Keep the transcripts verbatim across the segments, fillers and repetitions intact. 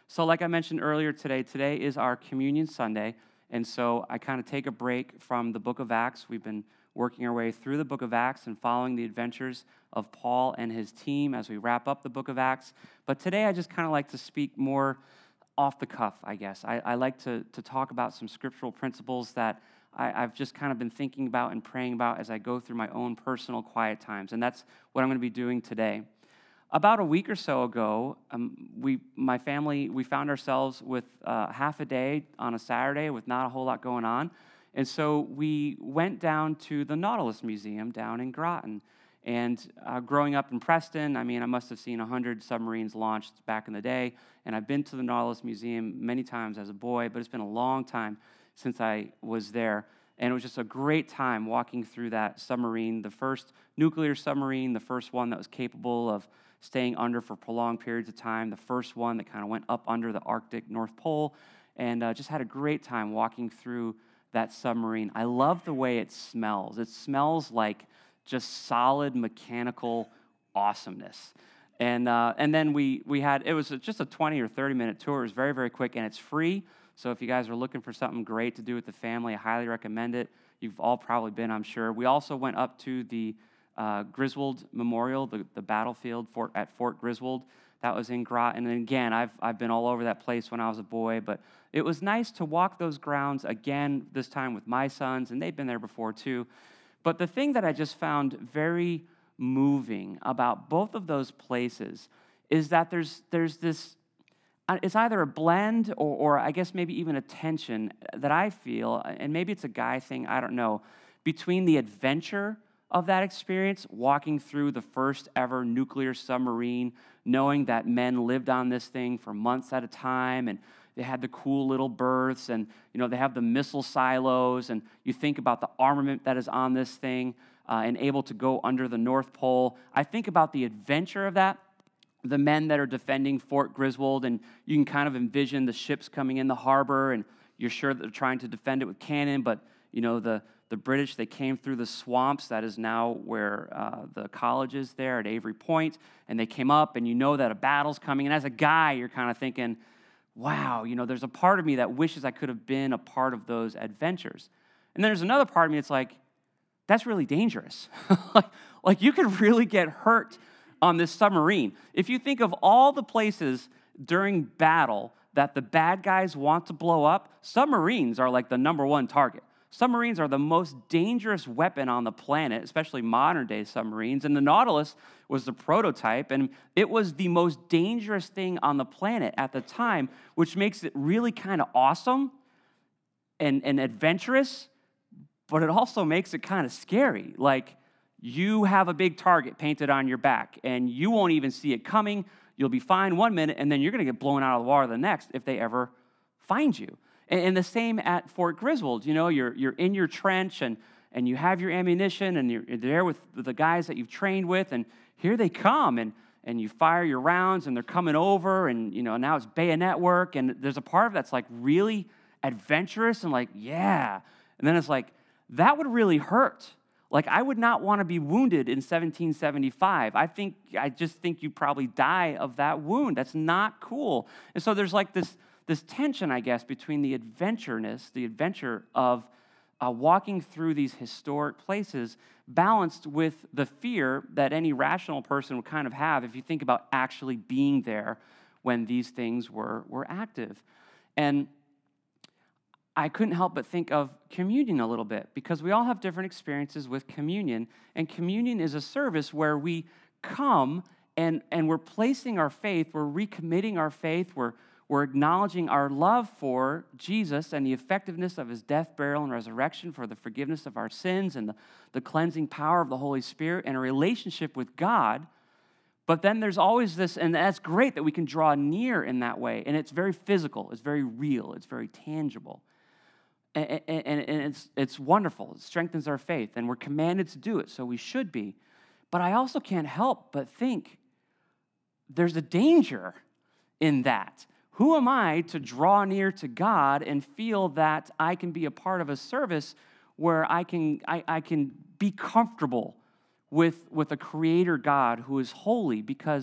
So like I mentioned earlier today, today is our Communion Sunday, and so I kind of take a break from the book of Acts. We've been working our way through the book of Acts and following the adventures of Paul and his team as we wrap up the book of Acts. But today I just kind of like to speak more off the cuff, I guess. I, I like to, to talk about some scriptural principles that I, I've just kind of been thinking about and praying about as I go through my own personal quiet times, and that's what I'm going to be doing today. About a week or so ago, um, we, my family, we found ourselves with uh, half a day on a Saturday with not a whole lot going on, and so we went down to the Nautilus Museum down in Groton. And uh, growing up in Preston, I mean, I must have seen one hundred submarines launched back in the day, and I've been to the Nautilus Museum many times as a boy, but it's been a long time since I was there. And it was just a great time walking through that submarine, the first nuclear submarine, the first one that was capable of staying under for prolonged periods of time, the first one that kind of went up under the Arctic North Pole, and uh, just had a great time walking through that submarine. I love the way it smells. It smells like just solid mechanical awesomeness. And uh, and then we we had, it was just a twenty or thirty minute tour. It was very, very quick, and it's free. So if you guys are looking for something great to do with the family, I highly recommend it. You've all probably been, I'm sure. We also went up to the uh, Griswold Memorial, the, the battlefield fort, at Fort Griswold. That was in Groton. And again, I've, I've been all over that place when I was a boy, but it was nice to walk those grounds again, this time with my sons, and they've been there before too. But the thing that I just found very moving about both of those places is that there's there's this, it's either a blend or, or I guess maybe even a tension that I feel, and maybe it's a guy thing, I don't know, between the adventure of that experience, walking through the first ever nuclear submarine, knowing that men lived on this thing for months at a time, and they had the cool little berths, and you know they have the missile silos, and you think about the armament that is on this thing uh, and able to go under the North Pole. I think about the adventure of that, the men that are defending Fort Griswold, and you can kind of envision the ships coming in the harbor, and you're sure that they're trying to defend it with cannon, but you know the the British, they came through the swamps. That is now where uh, the college is there at Avery Point, and they came up, and you know that a battle's coming, and as a guy, you're kind of thinking, wow, you know, there's a part of me that wishes I could have been a part of those adventures. And then there's another part of me that's like, that's really dangerous. like, like you could really get hurt on this submarine. If you think of all the places during battle that the bad guys want to blow up, submarines are like the number one target. Submarines are the most dangerous weapon on the planet, especially modern-day submarines, and the Nautilus was the prototype, and it was the most dangerous thing on the planet at the time, which makes it really kind of awesome and, and adventurous, but it also makes it kind of scary. Like, you have a big target painted on your back, and you won't even see it coming. You'll be fine one minute, and then you're going to get blown out of the water the next if they ever find you. And the same at Fort Griswold. You know, you're you're in your trench, and, and you have your ammunition, and you're there with the guys that you've trained with, and here they come, and, and you fire your rounds, and they're coming over, and, you know, now it's bayonet work, and there's a part of that's, like, really adventurous, and like, yeah. And then it's like, that would really hurt. Like, I would not want to be wounded in seventeen seventy-five. I think, I just think you'd probably die of that wound. That's not cool. And so there's, like, this... this tension, I guess, between the adventureness, the adventure of uh, walking through these historic places, balanced with the fear that any rational person would kind of have if you think about actually being there when these things were, were active. And I couldn't help but think of communion a little bit, because we all have different experiences with communion, and communion is a service where we come and, and we're placing our faith, we're recommitting our faith, we're We're acknowledging our love for Jesus and the effectiveness of his death, burial, and resurrection for the forgiveness of our sins and the, the cleansing power of the Holy Spirit and a relationship with God. But then there's always this, and that's great that we can draw near in that way, and it's very physical, it's very real, it's very tangible. And, and, and it's, it's wonderful, it strengthens our faith, and we're commanded to do it, so we should be. But I also can't help but think there's a danger in that. Who am I to draw near to God and feel that I can be a part of a service where I can I, I can be comfortable with, with a creator God who is holy, because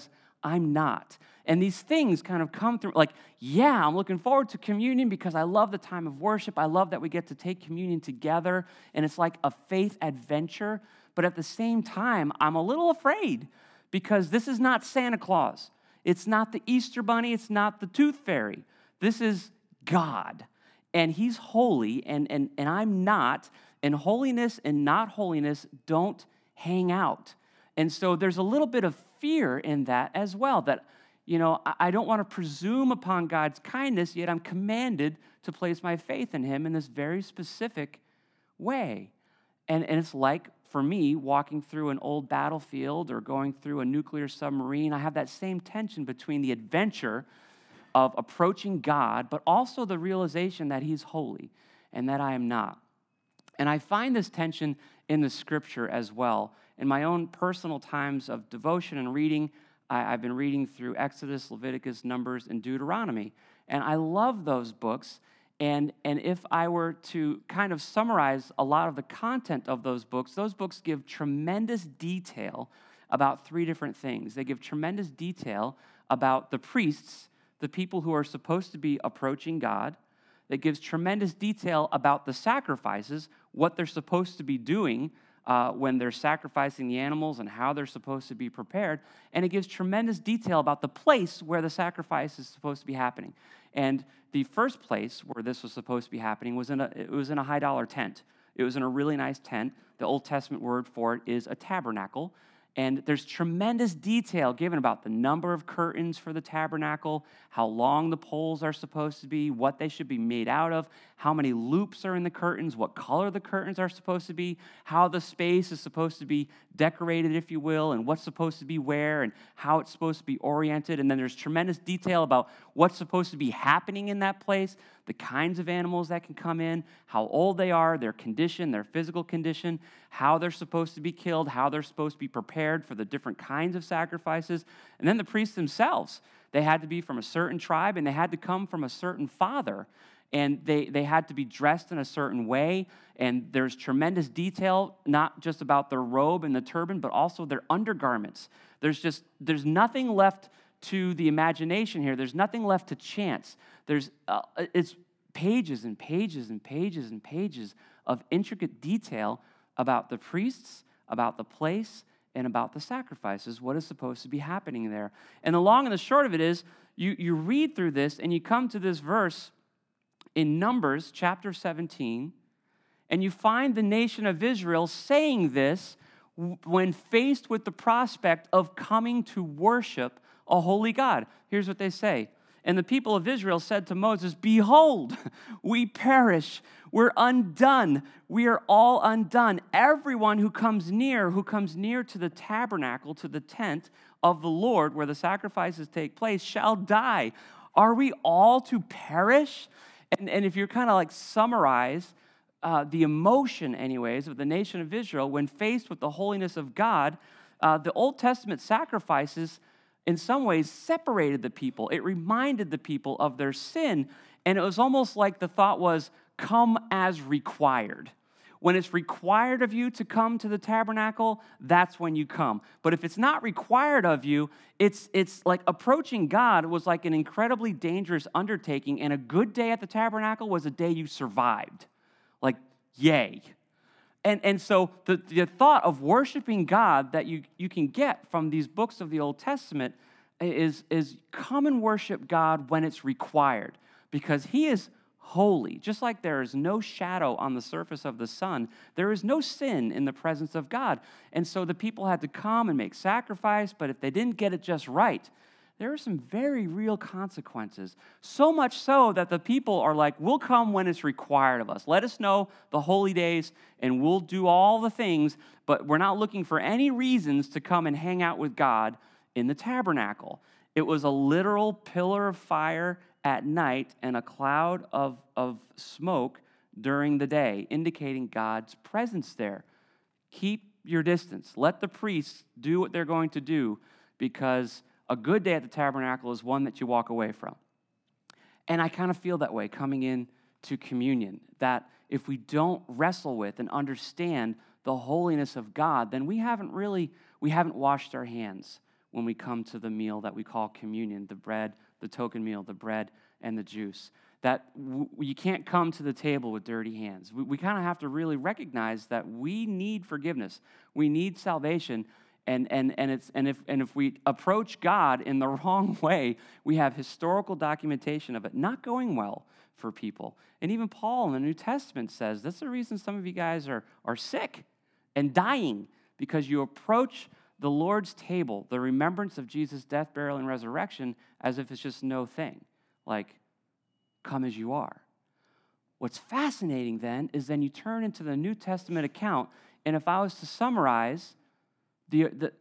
I'm not. And these things kind of come through, like, yeah, I'm looking forward to communion because I love the time of worship. I love that we get to take communion together, and it's like a faith adventure. But at the same time, I'm a little afraid because this is not Santa Claus. It's not the Easter Bunny. It's not the Tooth Fairy. This is God, and he's holy, and, and, and I'm not, and holiness and not holiness don't hang out. And so there's a little bit of fear in that as well, that, you know, I don't want to presume upon God's kindness, yet I'm commanded to place my faith in him in this very specific way. And, and it's like, for me, walking through an old battlefield or going through a nuclear submarine, I have that same tension between the adventure of approaching God, but also the realization that he's holy and that I am not. And I find this tension in the scripture as well. In my own personal times of devotion and reading, I, I've been reading through Exodus, Leviticus, Numbers, and Deuteronomy. And I love those books. And, and if I were to kind of summarize a lot of the content of those books, those books give tremendous detail about three different things. They give tremendous detail about the priests, the people who are supposed to be approaching God. It gives tremendous detail about the sacrifices, what they're supposed to be doing uh, when they're sacrificing the animals and how they're supposed to be prepared. And it gives tremendous detail about the place where the sacrifice is supposed to be happening. And the first place where this was supposed to be happening was in a, it was in a high-dollar tent. It was in a really nice tent. The Old Testament word for it is a tabernacle. And there's tremendous detail given about the number of curtains for the tabernacle, how long the poles are supposed to be, what they should be made out of, how many loops are in the curtains, what color the curtains are supposed to be, how the space is supposed to be decorated, if you will, and what's supposed to be where, and how it's supposed to be oriented. And then there's tremendous detail about what's supposed to be happening in that place, the kinds of animals that can come in, how old they are, their condition, their physical condition, how they're supposed to be killed, how they're supposed to be prepared for the different kinds of sacrifices. And then the priests themselves, they had to be from a certain tribe, and they had to come from a certain father. And they, they had to be dressed in a certain way. And there's tremendous detail, not just about their robe and the turban, but also their undergarments. There's just, there's nothing left to the imagination here. There's nothing left to chance. There's, uh, it's pages and pages and pages and pages of intricate detail about the priests, about the place, and about the sacrifices, what is supposed to be happening there. And the long and the short of it is, you, you read through this, and you come to this verse in Numbers chapter seventeen, and you find the nation of Israel saying this when faced with the prospect of coming to worship a holy God. Here's what they say. And the people of Israel said to Moses, "Behold, we perish. We're undone. We are all undone. Everyone who comes near, who comes near to the tabernacle, to the tent of the Lord, where the sacrifices take place, shall die. Are we all to perish?" And, and if you're kind of like summarize uh, the emotion, anyways, of the nation of Israel when faced with the holiness of God, uh, the Old Testament sacrifices in some ways separated the people. It reminded the people of their sin, and it was almost like the thought was, come as required. When it's required of you to come to the tabernacle, that's when you come. But if it's not required of you, it's, it's like approaching God was like an incredibly dangerous undertaking, and a good day at the tabernacle was a day you survived. Like, yay. And, and so the, the thought of worshiping God that you, you can get from these books of the Old Testament is, is come and worship God when it's required, because he is holy. Just like there is no shadow on the surface of the sun, there is no sin in the presence of God. And so the people had to come and make sacrifice, but if they didn't get it just right, there are some very real consequences. So much so that the people are like, we'll come when it's required of us. Let us know the holy days, and we'll do all the things, but we're not looking for any reasons to come and hang out with God in the tabernacle. It was a literal pillar of fire at night and a cloud of, of smoke during the day, indicating God's presence there. Keep your distance. Let the priests do what they're going to do, because a good day at the tabernacle is one that you walk away from. And I kind of feel that way coming in to communion, that if we don't wrestle with and understand the holiness of God, then we haven't really, we haven't washed our hands when we come to the meal that we call communion, the bread, the token meal, the bread and the juice. That w- you can't come to the table with dirty hands. We, we kind of have to really recognize that we need forgiveness. We need salvation. And, and, and, it's, and, if, and if we approach God in the wrong way, we have historical documentation of it not going well for people. And even Paul in the New Testament says that's the reason some of you guys are, are sick and dying, because you approach the Lord's table, the remembrance of Jesus' death, burial, and resurrection, as if it's just no thing. Like, come as you are. What's fascinating then is then you turn into the New Testament account, and if I was to summarize the, the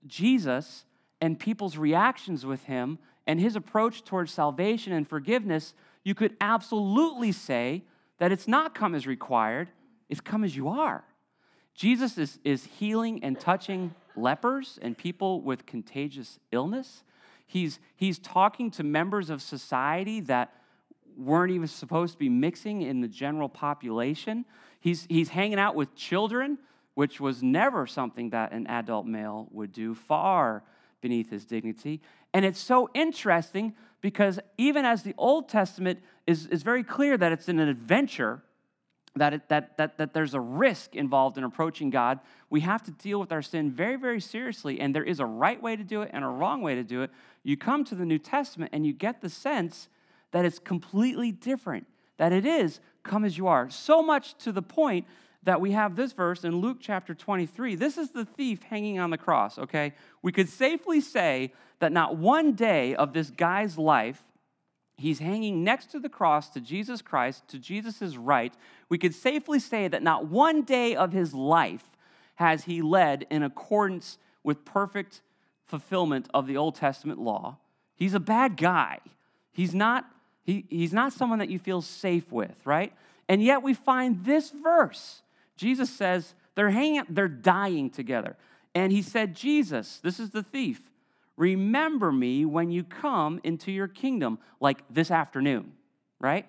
Jesus and people's reactions with him and his approach towards salvation and forgiveness, you could absolutely say that it's not come as required, it's come as you are. Jesus is, is healing and touching lepers and people with contagious illness. He's, he's talking to members of society that weren't even supposed to be mixing in the general population. He's, he's hanging out with children, which was never something that an adult male would do, far beneath his dignity. And it's so interesting because even as the Old Testament is, is very clear that it's an adventure, that, it, that, that, that there's a risk involved in approaching God, we have to deal with our sin very, very seriously, and there is a right way to do it and a wrong way to do it. You come to the New Testament and you get the sense that it's completely different, that it is come as you are. So much to the point that we have this verse in Luke chapter twenty-three. This is the thief hanging on the cross, okay? We could safely say that not one day of this guy's life, he's hanging next to the cross to Jesus Christ, to Jesus' right. We could safely say that not one day of his life has he led in accordance with perfect fulfillment of the Old Testament law. He's a bad guy. He's not He, he's not someone that you feel safe with, right? And yet we find this verse. Jesus says they're hanging out, they're dying together. And he said, Jesus, this is the thief, remember me when you come into your kingdom, like this afternoon, right?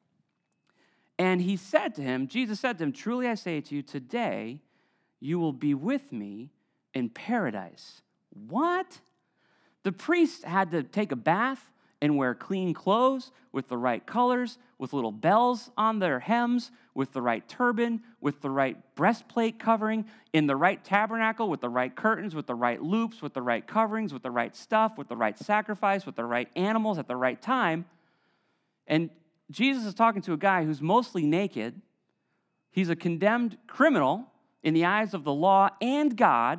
And he said to him, Jesus said to him, truly I say to you, today you will be with me in paradise. What? The priest had to take a bath and wear clean clothes with the right colors, with little bells on their hems, with the right turban, with the right breastplate covering, in the right tabernacle, with the right curtains, with the right loops, with the right coverings, with the right stuff, with the right sacrifice, with the right animals at the right time. And Jesus is talking to a guy who's mostly naked. He's a condemned criminal in the eyes of the law and God.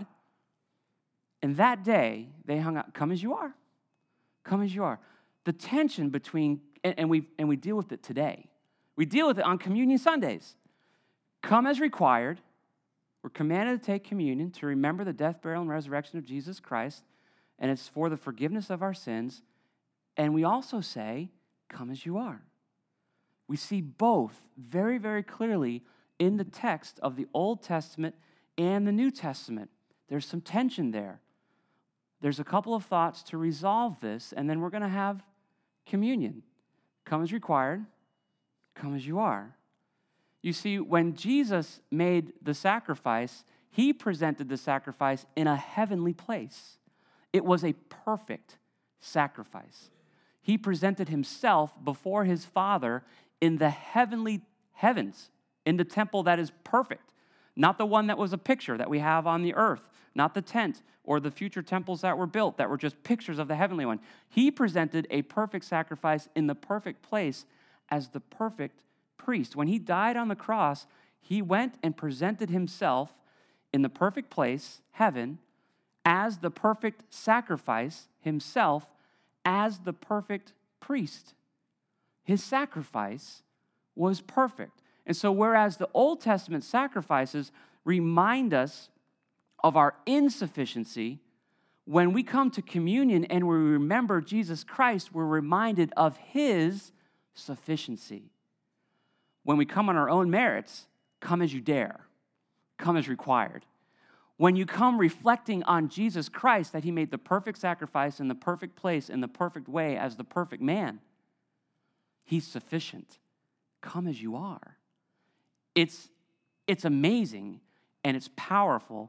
And that day, they hung out, come as you are. Come as you are. The tension between, and we and we deal with it today. We deal with it on Communion Sundays. Come as required. We're commanded to take communion to remember the death, burial, and resurrection of Jesus Christ, and it's for the forgiveness of our sins. And we also say, come as you are. We see both very, very clearly in the text of the Old Testament and the New Testament. There's some tension there. There's a couple of thoughts to resolve this, and then we're going to have communion. Come as required, come as you are. You see, when Jesus made the sacrifice, he presented the sacrifice in a heavenly place. It was a perfect sacrifice. He presented himself before his Father in the heavenly heavens, in the temple that is perfect, not the one that was a picture that we have on the earth, not the tent or the future temples that were built that were just pictures of the heavenly one. He presented a perfect sacrifice in the perfect place as the perfect priest. When he died on the cross, he went and presented himself in the perfect place, heaven, as the perfect sacrifice, himself as the perfect priest. His sacrifice was perfect. And so whereas the Old Testament sacrifices remind us of our insufficiency, when we come to communion and we remember Jesus Christ, we're reminded of his sufficiency. When we come on our own merits, come as you dare, come as required. When you come reflecting on Jesus Christ, that he made the perfect sacrifice in the perfect place, in the perfect way, as the perfect man, he's sufficient. Come as you are. It's, it's amazing, and it's powerful,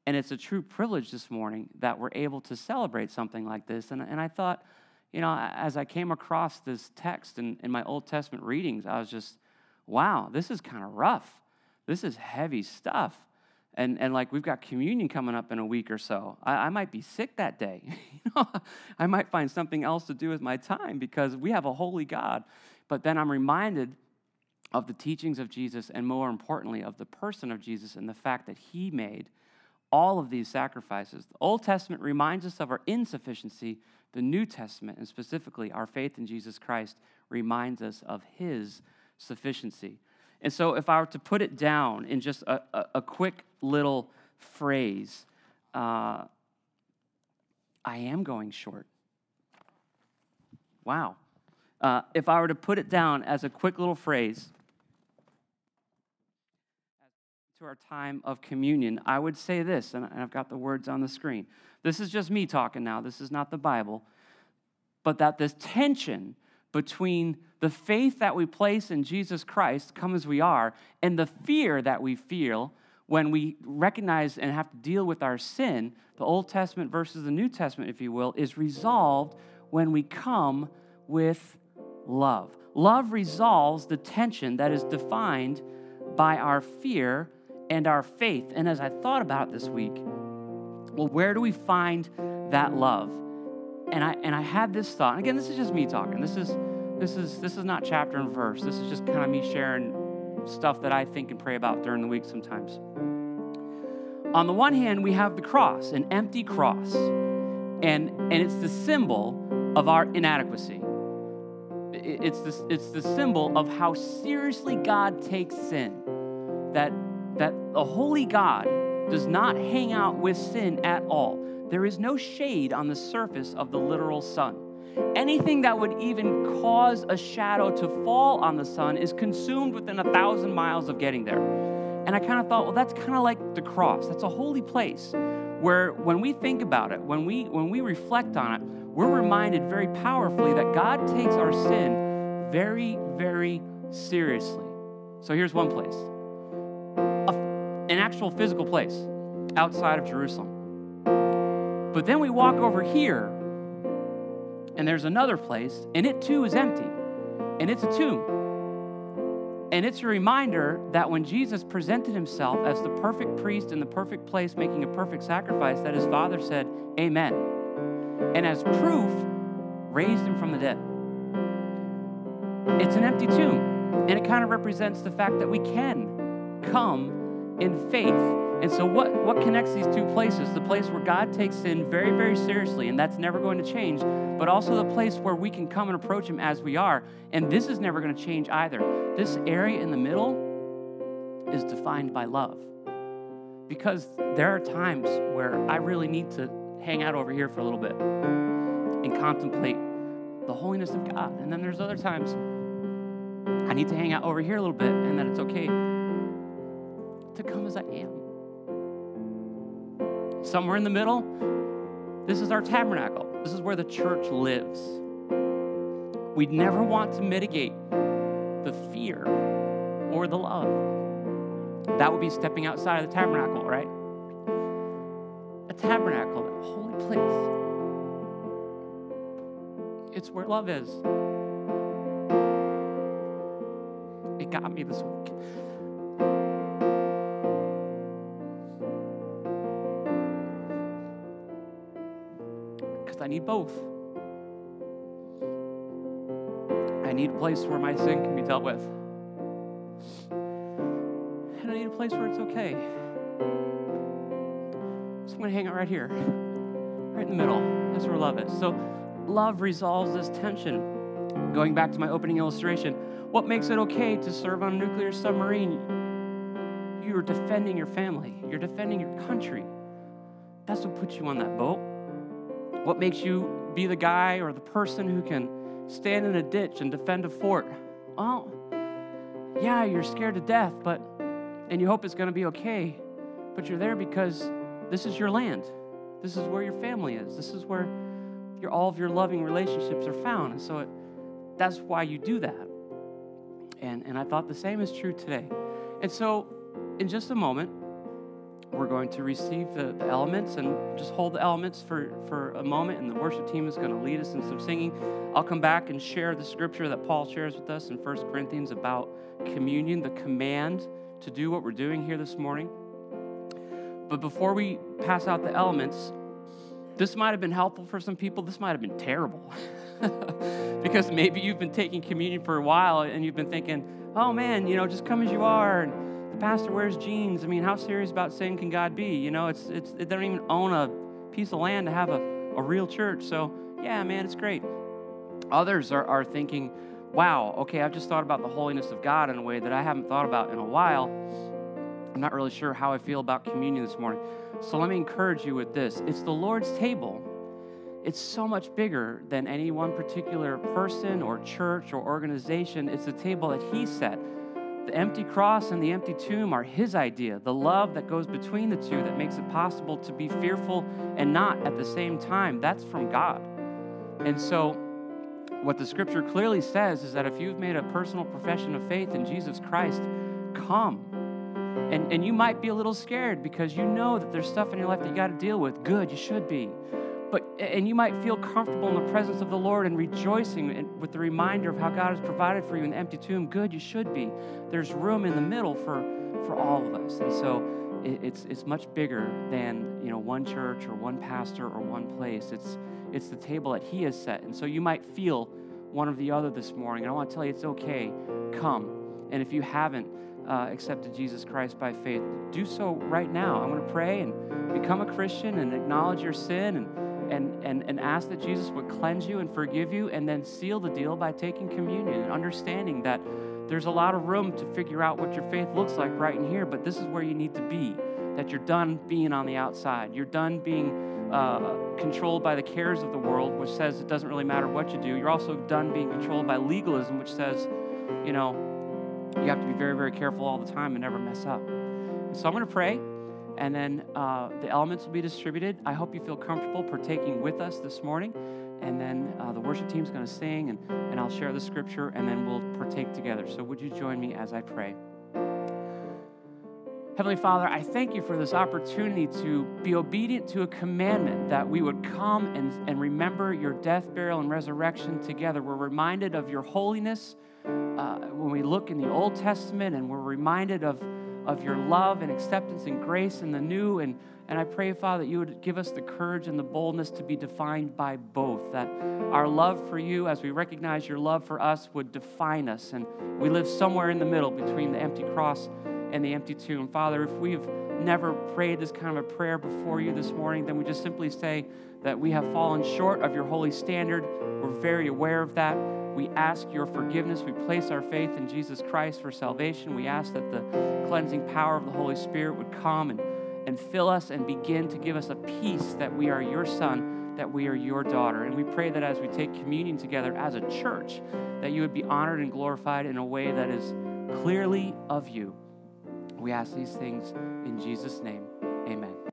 And it's a true privilege this morning that we're able to celebrate something like this. And, and I thought, you know, as I came across this text in, in my Old Testament readings, I was just, wow, this is kind of rough. This is heavy stuff. And, and like we've got communion coming up in a week or so. I, I might be sick that day. you know, I might find something else to do with my time because we have a holy God. But then I'm reminded of the teachings of Jesus and more importantly of the person of Jesus and the fact that he made all of these sacrifices. The Old Testament reminds us of our insufficiency. The New Testament, and specifically our faith in Jesus Christ, reminds us of his sufficiency. And so if I were to put it down in just a, a, a quick little phrase, uh, I am going short. Wow. Uh, if I were to put it down as a quick little phrase to our time of communion, I would say this, and I've got the words on the screen. This is just me talking now. This is not the Bible. But that this tension between the faith that we place in Jesus Christ, come as we are, and the fear that we feel when we recognize and have to deal with our sin, the Old Testament versus the New Testament, if you will, is resolved when we come with love. Love resolves the tension that is defined by our fear and our faith. And as I thought about it this week, well, where do we find that love? And I and I had this thought. And again, this is just me talking. This is this is this is not chapter and verse. This is just kind of me sharing stuff that I think and pray about during the week sometimes. On the one hand, we have the cross, an empty cross, and and it's the symbol of our inadequacy. It's the, it's the symbol of how seriously God takes sin. That that the holy God does not hang out with sin at all. There is no shade on the surface of the literal sun. Anything that would even cause a shadow to fall on the sun is consumed within a thousand miles of getting there. And I kind of thought, well, that's kind of like the cross. That's a holy place where when we think about it, when we when we reflect on it, we're reminded very powerfully that God takes our sin very, very seriously. So here's one place, a, an actual physical place outside of Jerusalem. But then we walk over here, and there's another place, and it too is empty, and it's a tomb. And it's a reminder that when Jesus presented himself as the perfect priest in the perfect place, making a perfect sacrifice, that his Father said, amen. And as proof, raised him from the dead. It's an empty tomb, and it kind of represents the fact that we can come in faith. And so what, what connects these two places? The place where God takes sin very, very seriously, and that's never going to change, but also the place where we can come and approach him as we are, and this is never going to change either. This area in the middle is defined by love, because there are times where I really need to hang out over here for a little bit and contemplate the holiness of God, and then there's other times I need to hang out over here a little bit, and that it's okay to come as I am. Somewhere in the middle, this is our tabernacle. This is where the church lives. We'd never want to mitigate the fear or the love. That would be stepping outside of the tabernacle, right? A tabernacle, a holy place. It's where love is. It got me this week. I need both. I need a place where my sin can be dealt with. And I need a place where it's okay. So I'm going to hang out right here, right in the middle. That's where love is. So love resolves this tension. Going back to my opening illustration, what makes it okay to serve on a nuclear submarine? You're defending your family. You're defending your country. That's what puts you on that boat. What makes you be the guy or the person who can stand in a ditch and defend a fort? Well, yeah, you're scared to death, but and you hope it's going to be okay, but you're there because this is your land. This is where your family is. This is where your, all of your loving relationships are found. And so it, that's why you do that. And, and I thought the same is true today. And so in just a moment, we're going to receive the, the elements and just hold the elements for, for a moment, and the worship team is going to lead us in some singing. I'll come back and share the scripture that Paul shares with us in First Corinthians about communion, the command to do what we're doing here this morning. But before we pass out the elements, this might have been helpful for some people. This might have been terrible. Because maybe you've been taking communion for a while and you've been thinking, oh man, you know, just come as you are. And the pastor wears jeans. I mean, how serious about sin can God be? You know, it's it's they don't even own a piece of land to have a, a real church. So yeah, man, it's great. Others are, are thinking, wow, okay, I've just thought about the holiness of God in a way that I haven't thought about in a while. I'm not really sure how I feel about communion this morning. So let me encourage you with this. It's the Lord's table. It's so much bigger than any one particular person or church or organization. It's a table that He set. The empty cross and the empty tomb are His idea. The love that goes between the two that makes it possible to be fearful and not at the same time, that's from God. And so what the scripture clearly says is that if you've made a personal profession of faith in Jesus Christ, come. And, and you might be a little scared because you know that there's stuff in your life that you got to deal with. Good, you should be. But, and you might feel comfortable in the presence of the Lord and rejoicing with the reminder of how God has provided for you in the empty tomb. Good, you should be. There's room in the middle for, for all of us. And so it, it's it's much bigger than, you know, one church or one pastor or one place. It's it's the table that He has set. And so you might feel one or the other this morning. And I want to tell you it's okay. Come. And if you haven't uh, accepted Jesus Christ by faith, do so right now. I'm going to pray and become a Christian and acknowledge your sin and And, and, and ask that Jesus would cleanse you and forgive you, and then seal the deal by taking communion and understanding that there's a lot of room to figure out what your faith looks like right in here, but this is where you need to be, that you're done being on the outside. You're done being uh, controlled by the cares of the world, which says it doesn't really matter what you do. You're also done being controlled by legalism, which says, you know, you have to be very, very careful all the time and never mess up. And so I'm going to pray. And then uh, the elements will be distributed. I hope you feel comfortable partaking with us this morning. And then uh, the worship team's going to sing, and, and I'll share the scripture, and then we'll partake together. So would you join me as I pray? Heavenly Father, I thank you for this opportunity to be obedient to a commandment that we would come and, and remember your death, burial, and resurrection together. We're reminded of your holiness uh, when we look in the Old Testament, and we're reminded of of your love and acceptance and grace in the new. And, and I pray, Father, that you would give us the courage and the boldness to be defined by both, that our love for you, as we recognize your love for us, would define us. And we live somewhere in the middle between the empty cross and the empty tomb. Father, if we've never prayed this kind of a prayer before you this morning, then we just simply say that we have fallen short of your holy standard. We're very aware of that. We ask your forgiveness. We place our faith in Jesus Christ for salvation. We ask that the cleansing power of the Holy Spirit would come and, and fill us and begin to give us a peace that we are your son, that we are your daughter. And we pray that as we take communion together as a church, that you would be honored and glorified in a way that is clearly of you. We ask these things in Jesus' name. Amen.